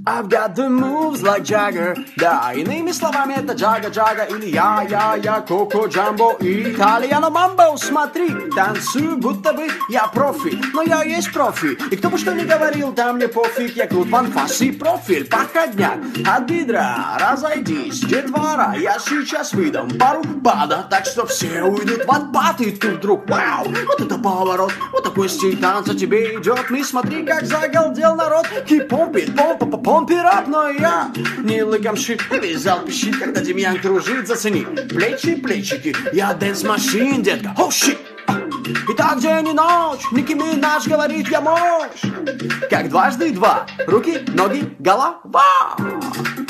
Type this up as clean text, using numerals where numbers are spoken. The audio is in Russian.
I've got the moves like Jagger. Да, иными словами, это Джага-Джага или я, Коко Джамбо и Итальяно Мамбо. Смотри, танцую, будто бы я профи, но я есть профи. И кто бы что ни говорил, да мне пофиг, я крут в анфасе профиль, походняк. От бедра разойдись, детвора, я сейчас выдам пару пада, так что все уйдут в отпад. И тут вдруг, вау, вот это поворот, вот такой стиль танца тебе идет. Ты смотри, как загалдел народ. Keep pumping, pump it up, но я не лыком шит, весь зал пищит, когда Демьян кружит, зацени плечи, плечики, я дэнс-машин, детка, oh shit. И так день и ночь, Ники Минаж говорит, я мощь, как дважды два, руки, ноги, голова.